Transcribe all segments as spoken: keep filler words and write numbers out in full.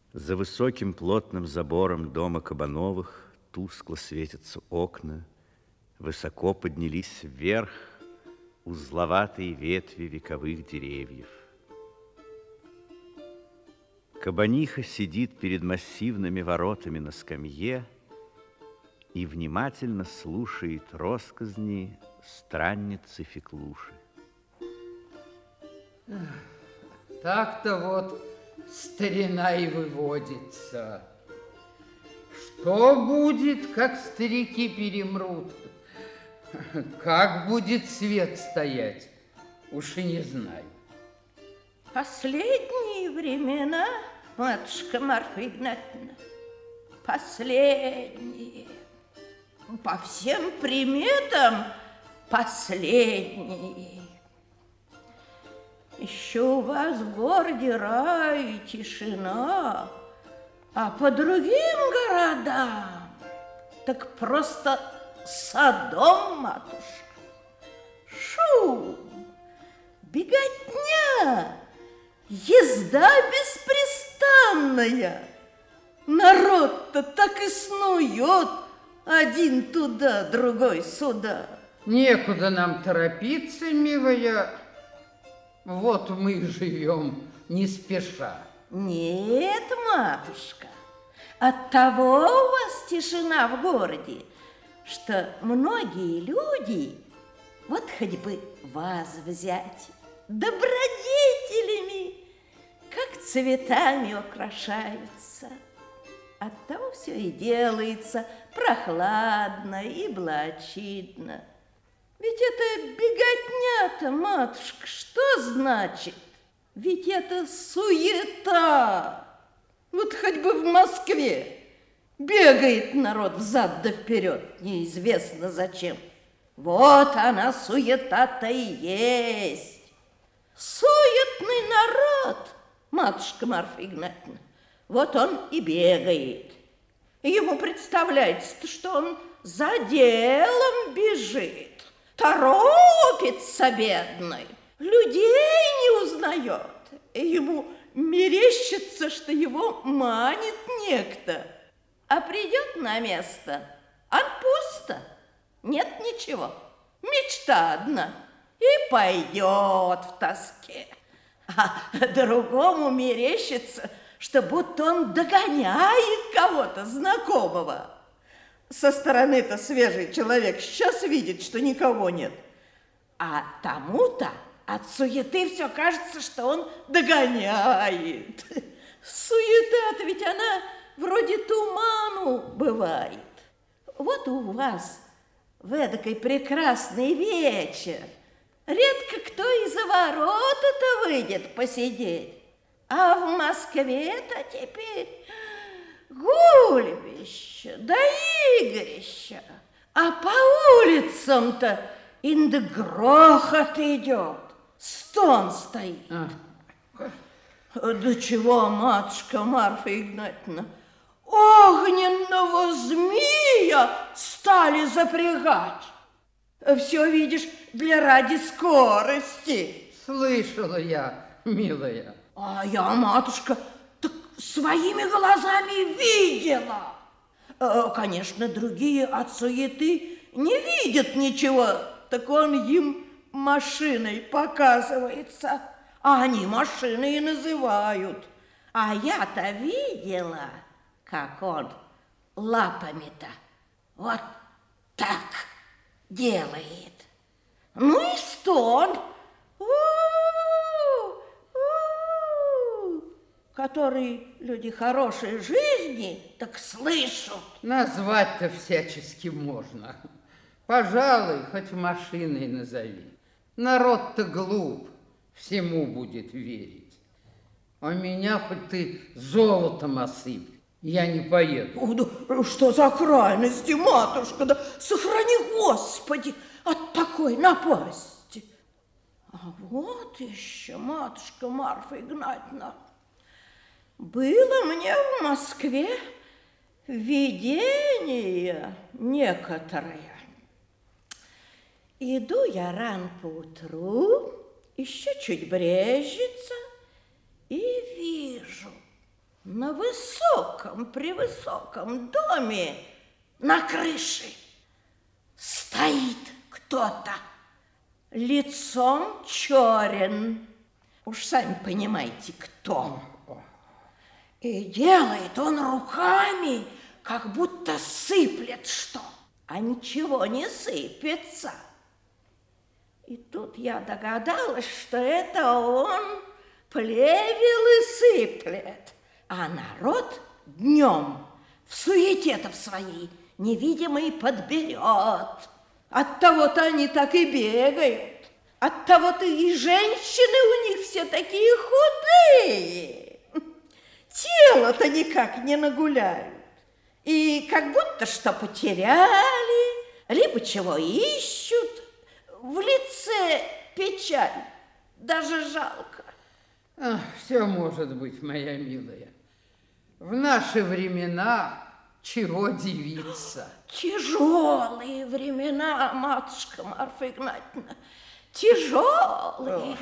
За высоким плотным забором дома Кабановых тускло светятся окна, высоко поднялись вверх узловатые ветви вековых деревьев. Кабаниха сидит перед массивными воротами на скамье и внимательно слушает россказни странницы Феклуши. Так-то вот старина и выводится. Что будет, как старики перемрут? Как будет свет стоять? Уж и не знаю. Последние времена, матушка Марфа Игнатьевна, последние. По всем приметам последние. Еще у вас в городе рай и тишина, а по другим городам так просто Содом, матушка. Шум, беготня, езда беспрестанная. Народ-то так и снует, один туда, другой сюда. Некуда нам торопиться, милая. Вот мы и живем не спеша. Нет, матушка, оттого у вас тишина в городе, что многие люди, вот хоть бы вас взять, добродетелями, как цветами украшаются. Оттого все и делается прохладно и блачидно. Ведь это беготня-то, матушка, что значит? Ведь это суета. Вот хоть бы в Москве бегает народ взад да вперед, неизвестно зачем. Вот она, суета-то и есть. Суетный народ, матушка Марфа Игнатьевна, вот он и бегает. Ему представляется, что он за делом бежит. Торопится, бедный, людей не узнает. Ему мерещится, что его манит некто. А придет на место, а пусто, нет ничего. Мечта одна, и пойдет в тоске. А другому мерещится, что будто он догоняет кого-то знакомого. Со стороны-то свежий человек сейчас видит, что никого нет. А тому-то от суеты все кажется, что он догоняет. Суета-то ведь она вроде туману бывает. Вот у вас в эдакой прекрасный вечер редко кто из-за ворота-то выйдет посидеть. А в Москве-то теперь гульбище, да игрище, а по улицам-то инда грохот идет, стон стоит. А. Да чего, матушка Марфа Игнатьевна, огненного змея стали запрягать. Все, видишь, для ради скорости. Слышала я, милая. А я, матушка, так своими глазами видела. Конечно, другие от суеты не видят ничего, так он им машиной показывается, а они машиной и называют. А я-то видела, как он лапами-то вот так делает. Ну и стон, которые люди хорошей жизни так слышат. Назвать-то всячески можно. Пожалуй, хоть машиной назови. Народ-то глуп, всему будет верить. А меня хоть ты золотом осыпь, я не поеду. О, да что за крайности, матушка, да сохрани, Господи, от такой напасти. А вот еще, матушка Марфа Игнатьевна, было мне в Москве видение некоторое. Иду я рано поутру, еще чуть брежется, и вижу, На высоком, превысоком доме на крыше стоит кто-то, лицом черен. Уж сами понимаете, кто. И делает он руками, как будто сыплет что, а ничего не сыпется. И тут я догадалась, что это он плевел и сыплет, а народ днем в суете-то в своей невидимый подберет. Оттого-то они так и бегают. Оттого-то и женщины у них все такие худые. Тело-то никак не нагуляют. И как будто что потеряли, либо чего ищут. В лице печаль, даже жалко. Ах, все может быть, моя милая. В наши времена чего дивиться? Тяжелые времена, матушка Марфа Игнатьевна, тяжелые.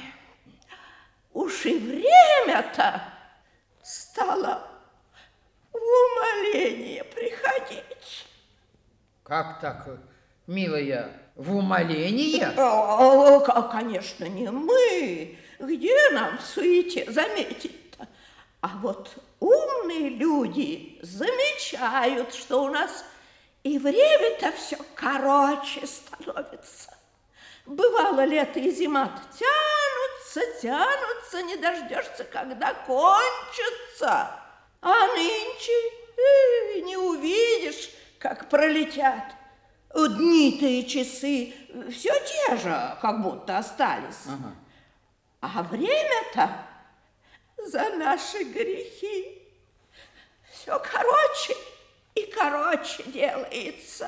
Уж и время-то стало в умоление приходить. Как так, милая, в умоление? О, конечно, не мы. Где нам в суете заметить-то? А вот умные люди замечают, что у нас и время-то все короче становится. Бывало, лето и зима-то тянутся, тянутся, не дождешься, когда кончатся. А нынче э, не увидишь, как пролетят. Дни-то и часы все те же, как будто остались. Ага. А время-то за наши грехи все короче и короче делается.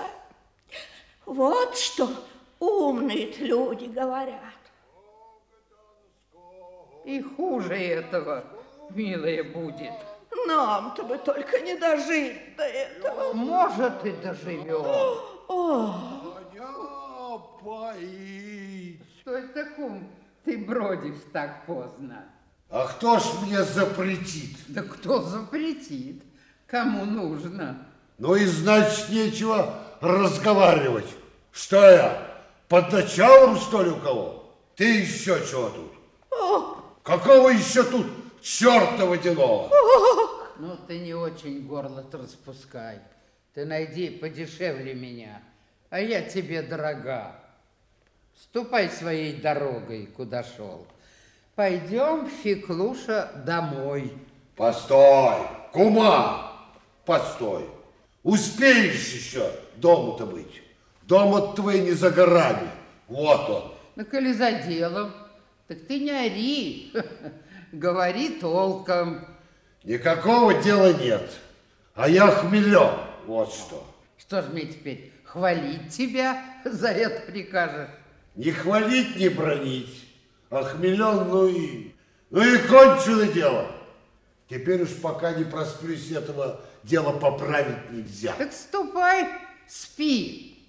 Вот что умные люди говорят. И хуже этого, милая, будет. Нам-то бы только не дожить до этого. Может, и доживем. Коня пои. Что это, кум, ты бродишь так поздно? А кто ж мне запретит? Да кто запретит? Кому нужно? Ну и значит, нечего разговаривать. Что я, под началом, что ли, у кого? Ты еще чего тут? Какого еще тут черта водяного? Ну, ты не очень горло-то распускай. Ты найди подешевле меня, а я тебе дорога. Ступай своей дорогой, куда шел. Пойдем, Феклуша, домой. Постой, кума, постой. Успеешь еще дома-то быть. Дома твой не за горами. Вот он. Ну, коли за делом, так ты не ори. Говори толком. Никакого дела нет. А я хмелен. Вот что. Что ж мне теперь, хвалить тебя за это прикажешь? Не хвалить, не бронить. А хмелен, ну и... Ну и кончено дело. Теперь уж пока не просплюсь, этого дела поправить нельзя. Так ступай, спи.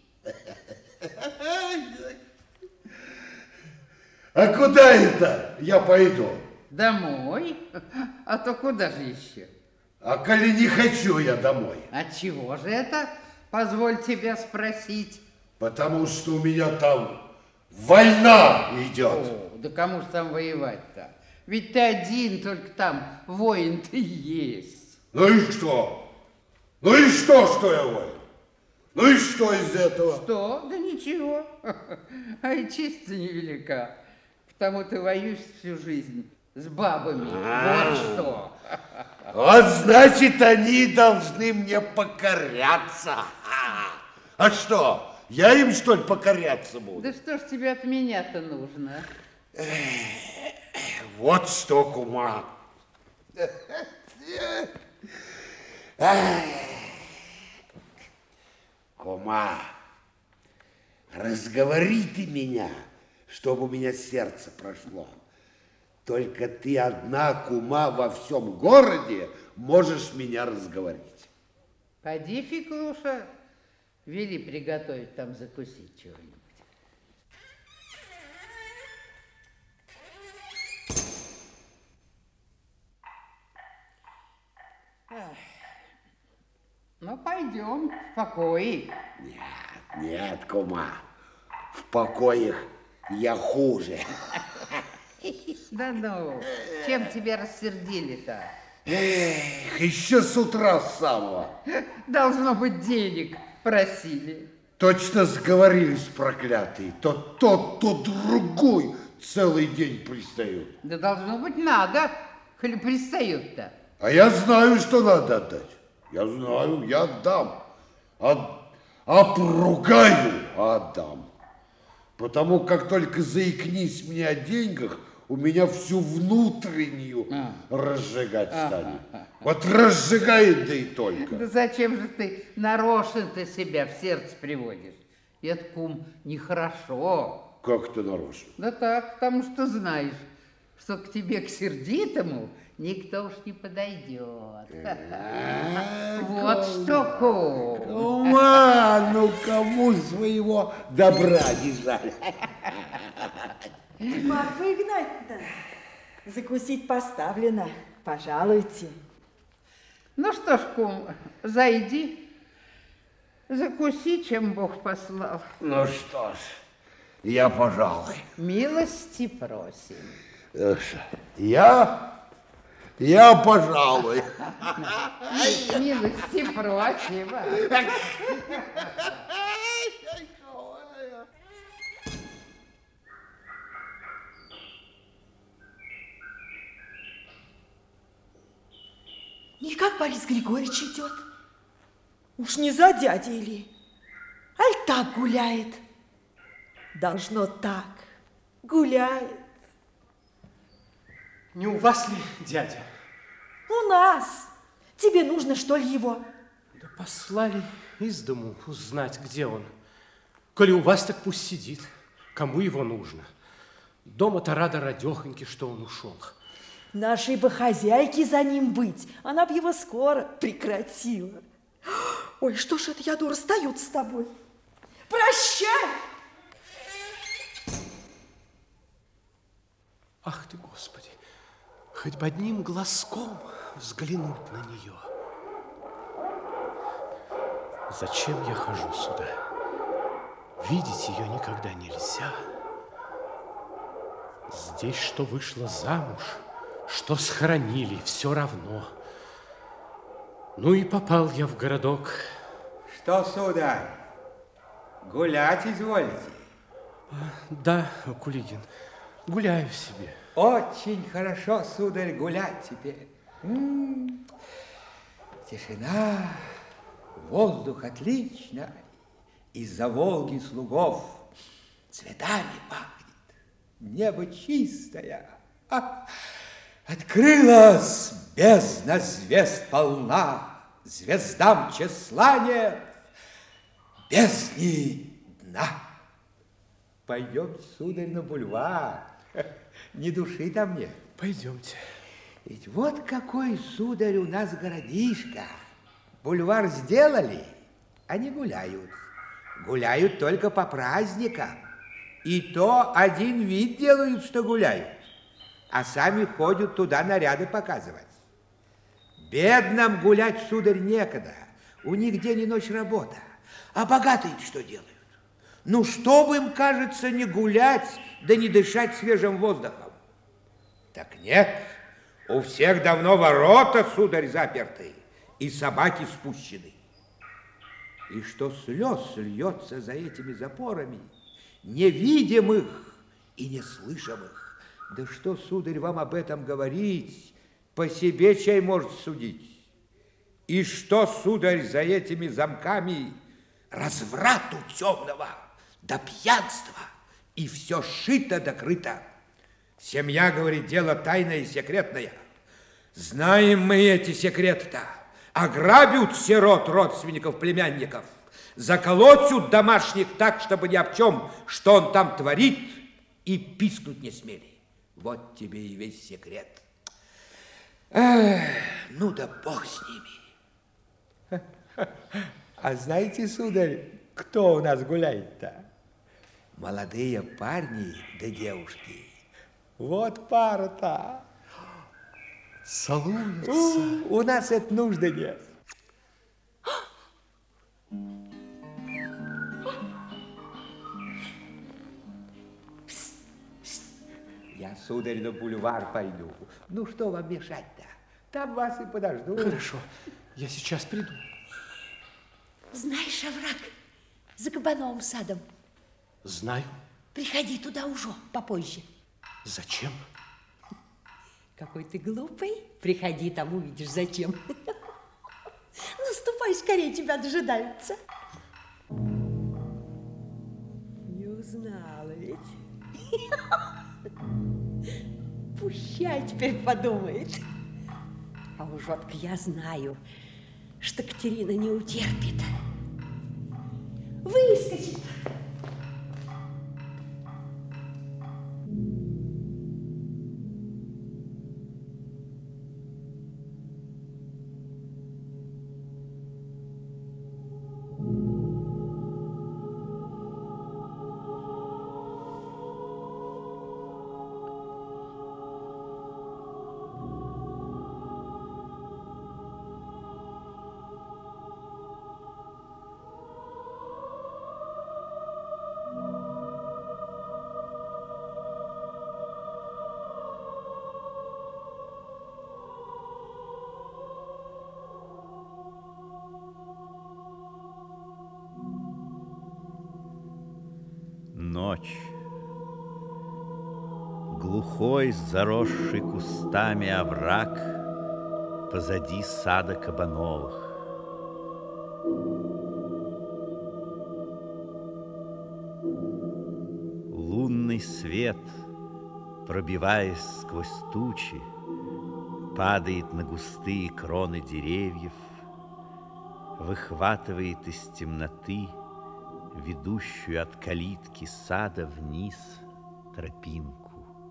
А куда это я пойду? Домой? А то куда же еще? А коли не хочу я домой? А чего же это, позволь тебя спросить? Потому что у меня там война идет. О, да кому же там воевать-то? Ведь ты один, только там воин-то есть. Ну и что? Ну и что, что я воин? Ну и что из этого? Что? Да ничего. А и честь-то невелика. Потому ты воюешь всю жизнь с бабами. Вот что. Вот значит, они должны мне покоряться. А что, я им, что ли, покоряться буду? Да что ж тебе от меня-то нужно? Вот что, кума. Кума, разговори ты меня, чтобы у меня сердце прошло. Только ты одна, кума, во всем городе можешь меня разговорить. Поди, Феклуша, вели приготовить там закусить чего-нибудь. Ну, пойдем в покое. Нет, нет, кума, в покоях я хуже. Да ну, чем тебя рассердили-то? Эх, еще с утра с самого. Должно быть, денег просили. Точно сговорились, проклятые. То тот, то другой целый день пристают. Да должно быть, надо, коли пристают-то. А я знаю, что надо отдать. Я знаю, я отдам. От, обругаю, а отдам. Потому как только заикнись мне о деньгах, у меня всю внутреннюю а. разжигать а, станет. А, а, вот разжигает, да и только. Да зачем же ты нарочно-то себя в сердце приводишь? Это, кум, нехорошо. Как это нарочно? Да так, потому что знаешь, что к тебе, к сердитому, никто уж не подойдет. Вот что, кум. Кума, ну кому своего добра не жаль. Марфа Игнатьевна, закусить поставлено. Пожалуйте. Ну что ж, кум, зайди, закуси, чем Бог послал. Ну что ж, я, пожалуй. Милости просим. Я, я, пожалуй. Милости просим. Никак Борис Григорьевич идет. Уж не за дядей ли? Аль так гуляет? Должно так. Гуляет. Не у вас ли, дядя? У нас. Тебе нужно, что ли, его? Да послали из дому узнать, где он. Коли у вас, так пусть сидит. Кому его нужно? Дома-то рада радехоньки, что он ушел. Нашей бы хозяйке за ним быть, она б его скоро прекратила. Ой, что ж это я, дура, стою с тобой? Прощай! Ах ты, Господи, хоть бы одним глазком взглянуть на нее. Зачем я хожу сюда? Видеть ее никогда нельзя. Здесь что вышла замуж, что схоронили, все равно. Ну и попал я в городок. Что, сударь, гулять изволите? Да, Кулигин, гуляю себе. Очень хорошо, сударь, гулять теперь. М-м-м. Тишина, воздух отлично, из-за Волги слугов цветами пахнет, небо чистое. А, открылась бездна звезд полна, звездам числа нет, бездни дна. Пойдем, сударь, на бульвар, ни души там нет. Пойдемте. Ведь вот какой, сударь, у нас городишко. Бульвар сделали, а не гуляют. Гуляют только по праздникам. И то один вид делают, что гуляют, а сами ходят туда наряды показывать. Бедным гулять, сударь, некогда. У них день и ночь работа. А богатые что делают? Ну, чтобы им, кажется, не гулять, да не дышать свежим воздухом. Так нет, у всех давно ворота, сударь, заперты, и собаки спущены. И что слез льется за этими запорами, невидимых и неслышимых. Да что, сударь, вам об этом говорить, по себе чай может судить. И что, сударь, за этими замками разврату темного, да пьянства, и все шито да крыто. Семья, говорит, дело тайное и секретное. Знаем мы эти секреты-то. Ограбят сирот, родственников, племянников, заколотят домашних так, чтобы ни об чем, что он там творит, и пискнуть не смели. Вот тебе и весь секрет. Эх, ну да бог с ними. А знаете, сударь, кто у нас гуляет-то? Молодые парни да девушки. Вот пара-то. Целуются. У, у нас это нужды нет. я, сударь, на бульвар пойду. Ну, что вам мешать-то? Там вас и подожду. Хорошо, я сейчас приду. Знаешь, овраг за Кабановым садом? Знаю. Приходи туда уже попозже. Зачем? Какой ты глупый. Приходи, там увидишь, зачем. Ну, ступай скорее, тебя дожидаются. Не узнала ведь. Пущай теперь подумает. А уж вот я знаю, что Катерина не утерпит. Выскочит. Ночь. Глухой, заросший кустами овраг позади сада Кабановых. Лунный свет, пробиваясь сквозь тучи, падает на густые кроны деревьев, выхватывает из темноты ведущую от калитки сада вниз тропинку.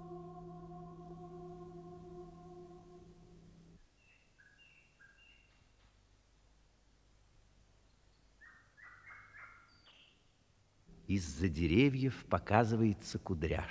Из-за деревьев показывается Кудряш.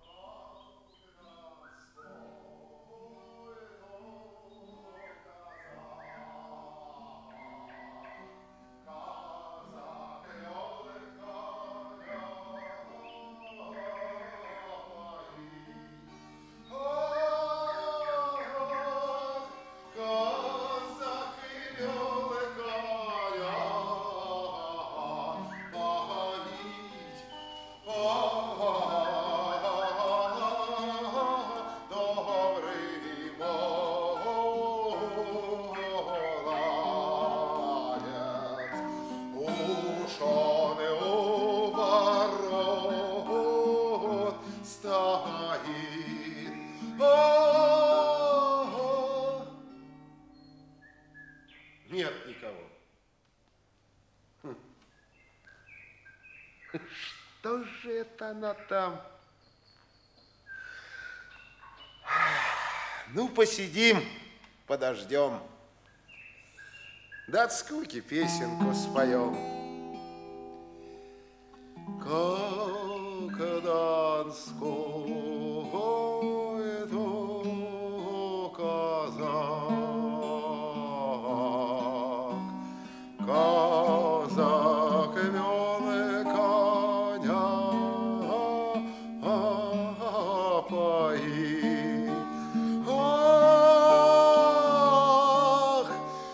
Нет никого. Хм. Что же это она там? Ну, посидим, подождем. Да от скуки песенку споем. Как Донской до казак, казак вел коня пои. Ах,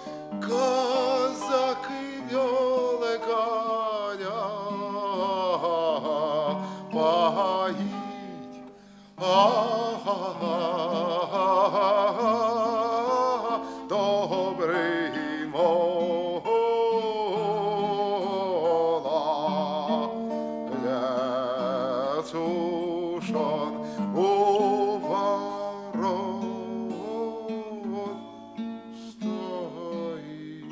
казак вел коня поить. А-а-а, добрый молодец уж он у ворот стоит.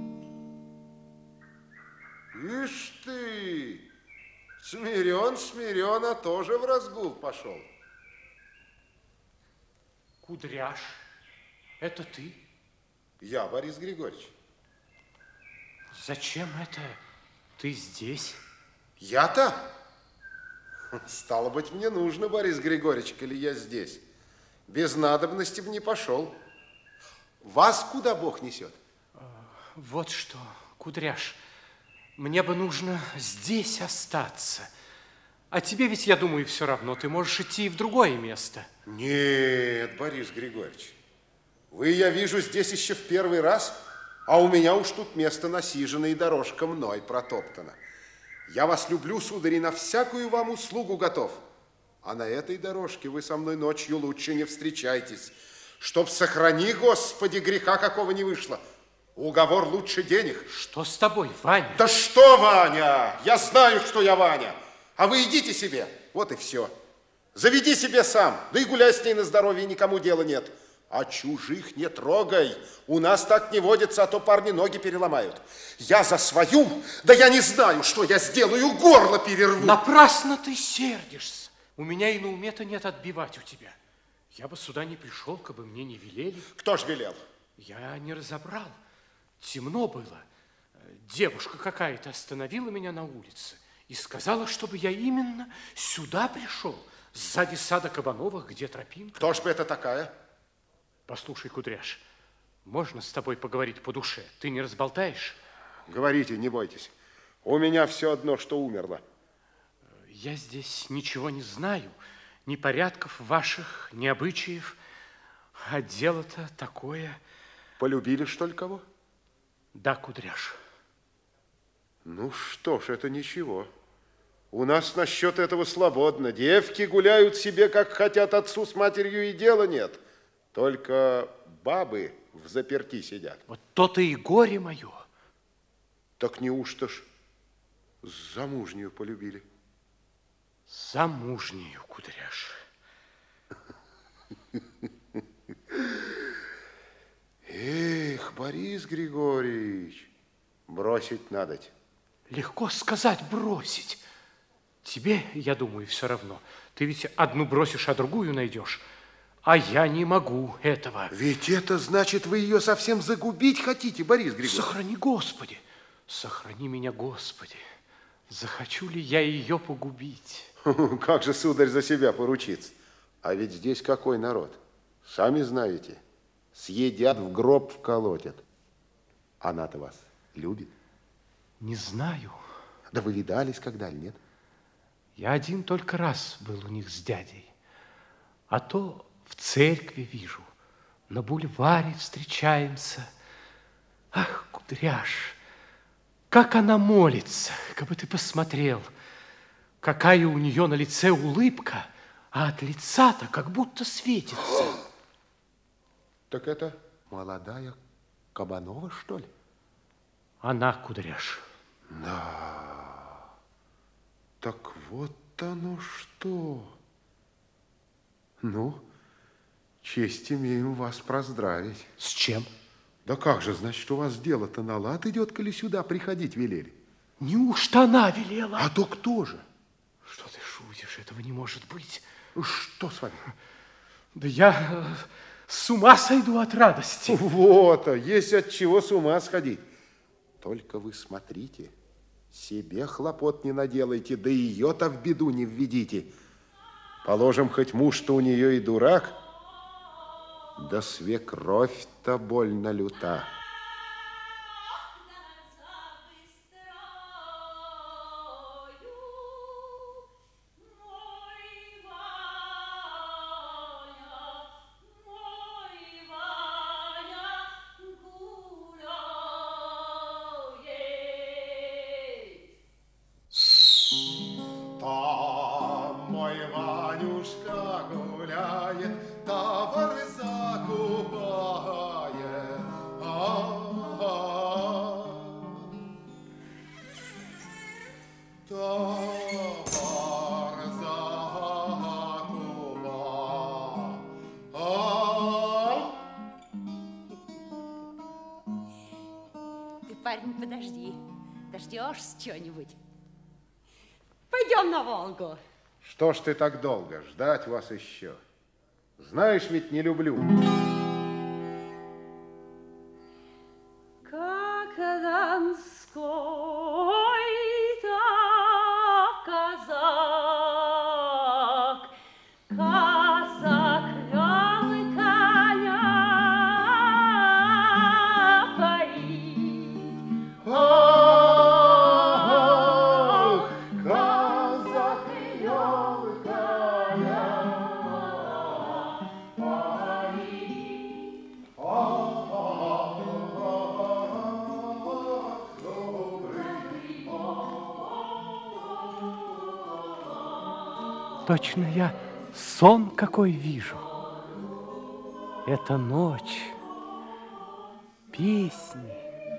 Ишь ты, смирен, смирен, а тоже в разгул пошел. Кудряш, это ты? Я, Борис Григорьевич. Зачем это ты здесь? Я-то? Стало быть, мне нужно, Борис Григорьевич, коли я здесь. Без надобности бы не пошел. Вас куда Бог несет? Вот что, Кудряш, мне бы нужно здесь остаться. А тебе ведь, я думаю, все равно. Ты можешь идти в другое место. Нет, Борис Григорьевич, вы, я вижу, здесь еще в первый раз, а у меня уж тут место насижено и дорожка мной протоптана. Я вас люблю, сударь, и на всякую вам услугу готов. А на этой дорожке вы со мной ночью лучше не встречайтесь, чтоб, сохрани, Господи, греха какого не вышло. Уговор лучше денег. Что с тобой, Ваня? Да что, Ваня? Я знаю, что я Ваня. А вы идите себе. Вот и все. Заведи себе сам. Да и гуляй с ней на здоровье, никому дела нет. А чужих не трогай. У нас так не водится, а то парни ноги переломают. Я за свою, да я не знаю, что я сделаю, горло перерву. Напрасно ты сердишься. У меня и на уме-то нет отбивать у тебя. Я бы сюда не пришел, как бы мне не велели. Кто ж велел? Я не разобрал. Темно было. Девушка какая-то остановила меня на улице и сказала, чтобы я именно сюда пришел, сзади сада Кабановых, где тропинка. Кто ж бы это такая? Послушай, Кудряш, можно с тобой поговорить по душе? Ты не разболтаешь? Говорите, не бойтесь. У меня все одно, что умерло. Я здесь ничего не знаю, ни порядков ваших, ни обычаев, а дело-то такое. Полюбили, что ли, кого? Да, Кудряш. Ну что ж, это ничего. У нас насчет этого свободно. Девки гуляют себе, как хотят, отцу с матерью и дела нет. Только бабы в заперти сидят. Вот то-то и горе мое. Так неужто ж замужнюю полюбили? Замужнюю, Кудряш. Эх, Борис Григорьевич, бросить надо. Легко сказать бросить. Тебе, я думаю, все равно. Ты ведь одну бросишь, а другую найдешь. А я не могу этого. Ведь это значит, вы ее совсем загубить хотите, Борис Григорьевич. Сохрани, Господи. Сохрани меня, Господи. Захочу ли я ее погубить? Как же, сударь, за себя поручиться? А ведь здесь какой народ? Сами знаете. Съедят, в гроб вколотят. Она-то вас любит? Не знаю. Да вы видались когда ли, нет? Я один только раз был у них с дядей. А то в церкви вижу, на бульваре встречаемся. Ах, Кудряш, как она молится, как бы ты посмотрел. Какая у нее на лице улыбка, а от лица-то как будто светится. Так это молодая Кабанова, что ли? Она, Кудряш. Да. Так вот оно что. Ну, честь имеем вас поздравить. С чем? Да как же, значит, у вас дело-то на лад идет, коли сюда приходить велели? Неужто она велела? А то кто же? Что ты шутишь? Этого не может быть. Что с вами? Да я э, с ума сойду от радости. Вот, а есть от чего с ума сходить. Только вы смотрите, себе хлопот не наделайте, да ее-то в беду не введите. Положим, хоть муж-то у нее и дурак, да свекровь-то больно люта. Парень, подожди. Дождешься что-нибудь? Пойдем на Волгу. Что ж ты так долго? Ждать вас еще. Знаешь, ведь не люблю. Как донской-то казак, казак вел коня поить. Ох, казак вел Точно я сон какой вижу. Это ночь, песни,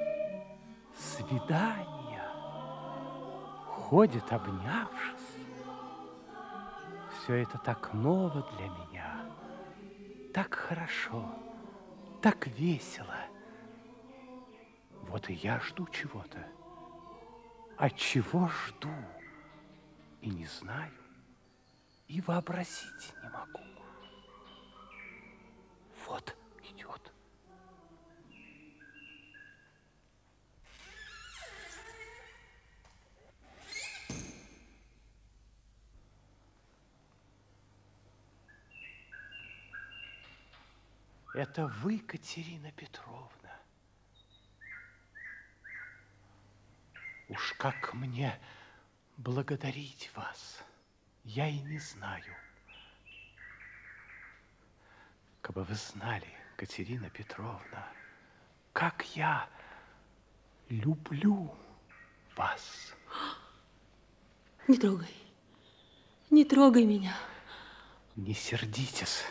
свидания, ходят обнявшись. Все это так ново для меня, так хорошо, так весело. Вот и я жду чего-то. А чего жду и не знаю, и вообразить не могу. Вот идет. Это вы, Катерина Петровна. Уж как мне благодарить вас, я и не знаю. Кабы вы знали, Катерина Петровна, как я люблю вас. Не трогай, не трогай меня. Не сердитесь.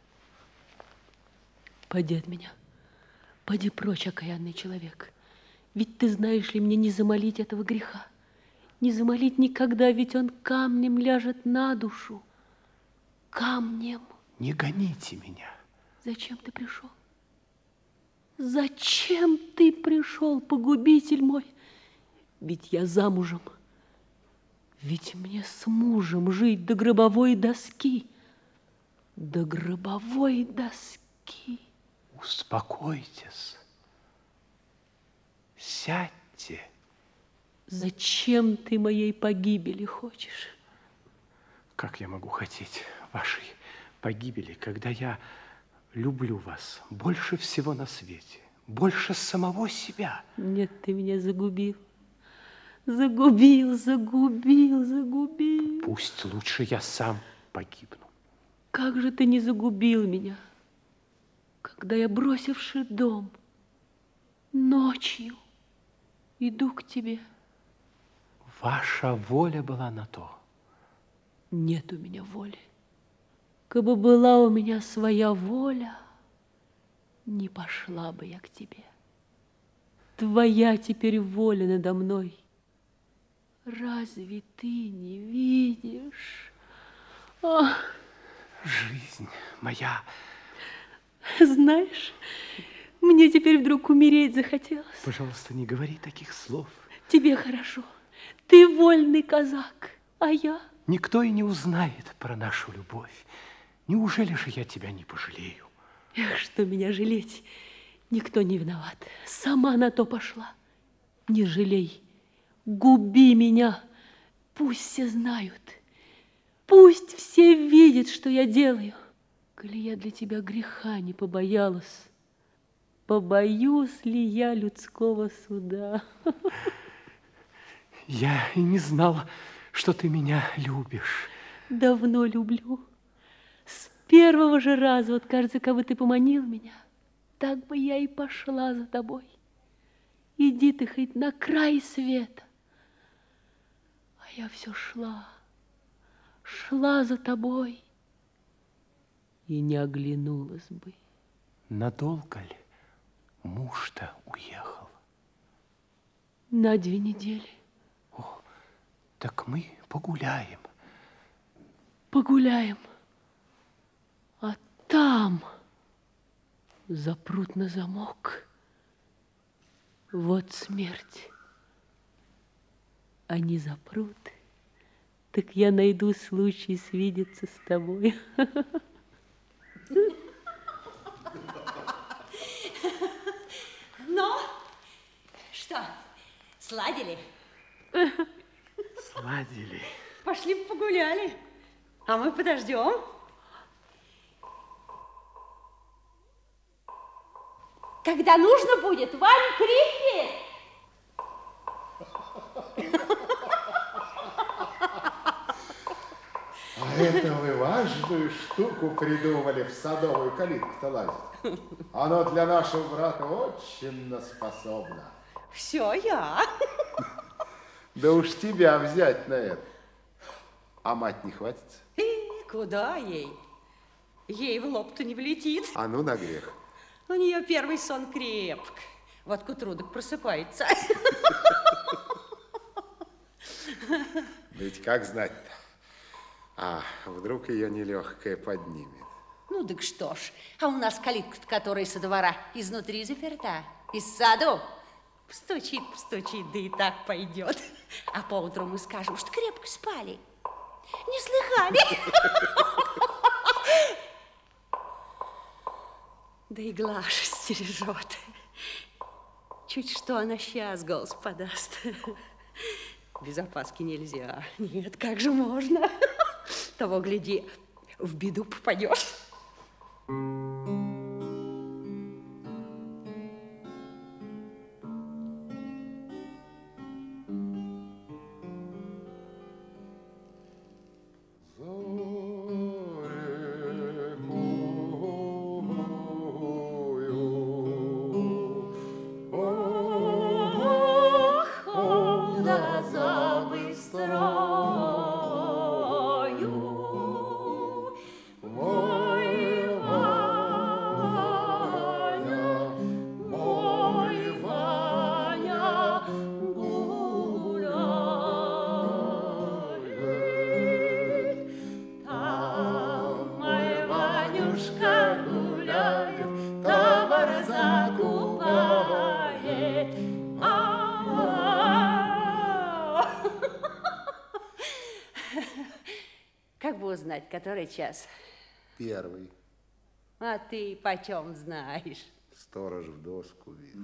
Пойди от меня, пойди прочь, окаянный человек. Ведь ты знаешь ли, мне не замолить этого греха, не замолить никогда, ведь он камнем ляжет на душу, камнем. Не гоните меня. Зачем ты пришел? Зачем ты пришел, погубитель мой? Ведь я замужем, ведь мне с мужем жить до гробовой доски, до гробовой доски. Успокойтесь. Сядьте. Зачем ты моей погибели хочешь? Как я могу хотеть вашей погибели, когда я люблю вас больше всего на свете, больше самого себя? Нет, ты меня загубил. Загубил, загубил, загубил. Пусть лучше я сам погибну. Как же ты не загубил меня, когда я, бросивши дом, ночью иду к тебе? Ваша воля была на то. Нет у меня воли. Кабы была у меня своя воля, не пошла бы я к тебе. Твоя теперь воля надо мной. Разве ты не видишь? Ах. Жизнь моя. Знаешь, мне теперь вдруг умереть захотелось. Пожалуйста, не говори таких слов. Тебе хорошо. Ты вольный казак, а я... Никто и не узнает про нашу любовь. Неужели же я тебя не пожалею? Эх, что меня жалеть? Никто не виноват. Сама на то пошла. Не жалей. Губи меня. Пусть все знают. Пусть все видят, что я делаю. Коли я для тебя греха не побоялась, побоюсь ли я людского суда? Я и не знала, что ты меня любишь. Давно люблю. С первого же раза, вот кажется, как бы ты поманил меня, так бы я и пошла за тобой. Иди ты хоть на край света. А я все шла, шла за тобой и не оглянулась бы. Надолго ли муж-то уехал? На две недели. О, так мы погуляем. Погуляем. А там запрут на замок. Вот смерть. А не запрут, так я найду случай свидеться с тобой. Ну, что, сладили? Сладили. Пошли погуляли, а мы подождем. Когда нужно будет, Вань крикнет. А это вы важную штуку придумали в садовую калитку-то лазить. Оно для нашего брата очень способно. Все я. Да уж тебя взять на это. А мать не хватится? Куда ей? Ей в лоб-то не влетит. А ну на грех. У нее первый сон крепк. Вот к утру так просыпается. Ведь как знать-то? А вдруг ее нелегкое поднимет? Ну, так что ж, а у нас калитка, которая со двора изнутри заперта, из саду. Постучит, постучит, да и так пойдет. А поутру мы скажем, что крепко спали. Не слыхали? Да и Глаша стережет. Чуть что она сейчас голос подаст. Без опаски нельзя. Нет, как же можно? Того, гляди, в беду попадешь. Как бы узнать, который час? Первый. А ты почем знаешь? Сторож в доску видел.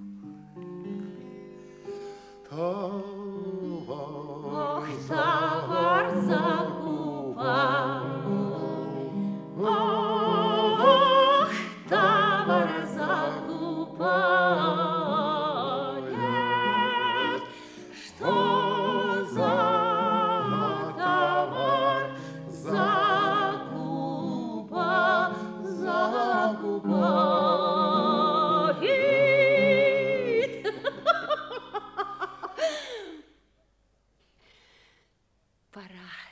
Товар, ох, товар закупал. Ох, товар закупает. Что за товар закупа, закупает? Пора.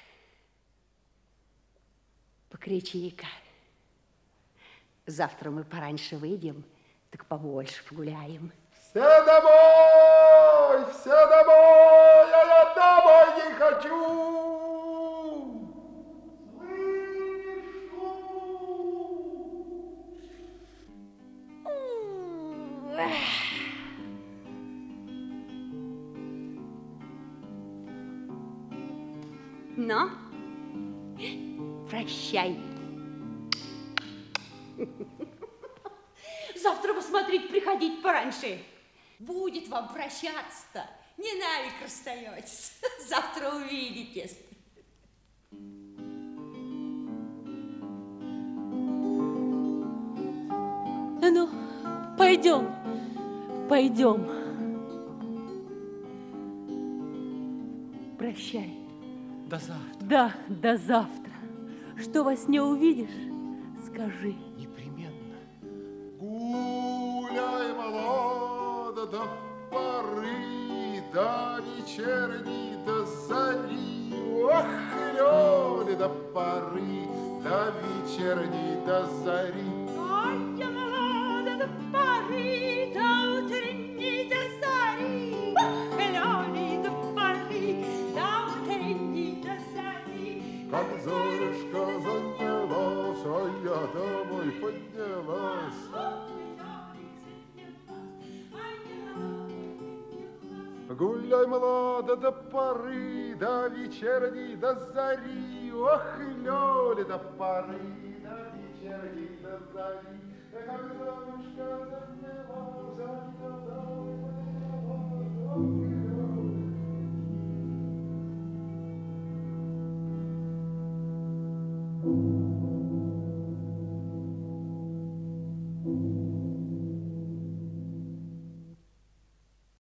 Покричи-ка. Завтра мы пораньше выйдем, так побольше погуляем. Все домой! Все домой! А я домой не хочу! Ну, прощай. Завтра посмотреть, приходить пораньше. Будет вам прощаться-то. Не навек расстаетесь. Завтра увидитесь. Ну, пойдем, пойдем. Прощай. До завтра. Да, до завтра. Что во сне увидишь, скажи. Непременно. Гуляй, молода, до поры, до вечерней, до зари. Ох, лёли, до поры, до вечерней, до зари. Ой, я молода, до поры, до утренней, до зари. Ох, лёли, до поры, до утренней, до зари. Как зорюшка занялась, а я домой поднялась. Гуляй, молода, до поры, до вечерней, до зари. Ох, лёли, до поры, до вечерней, до зари. Как зорюшка занялась.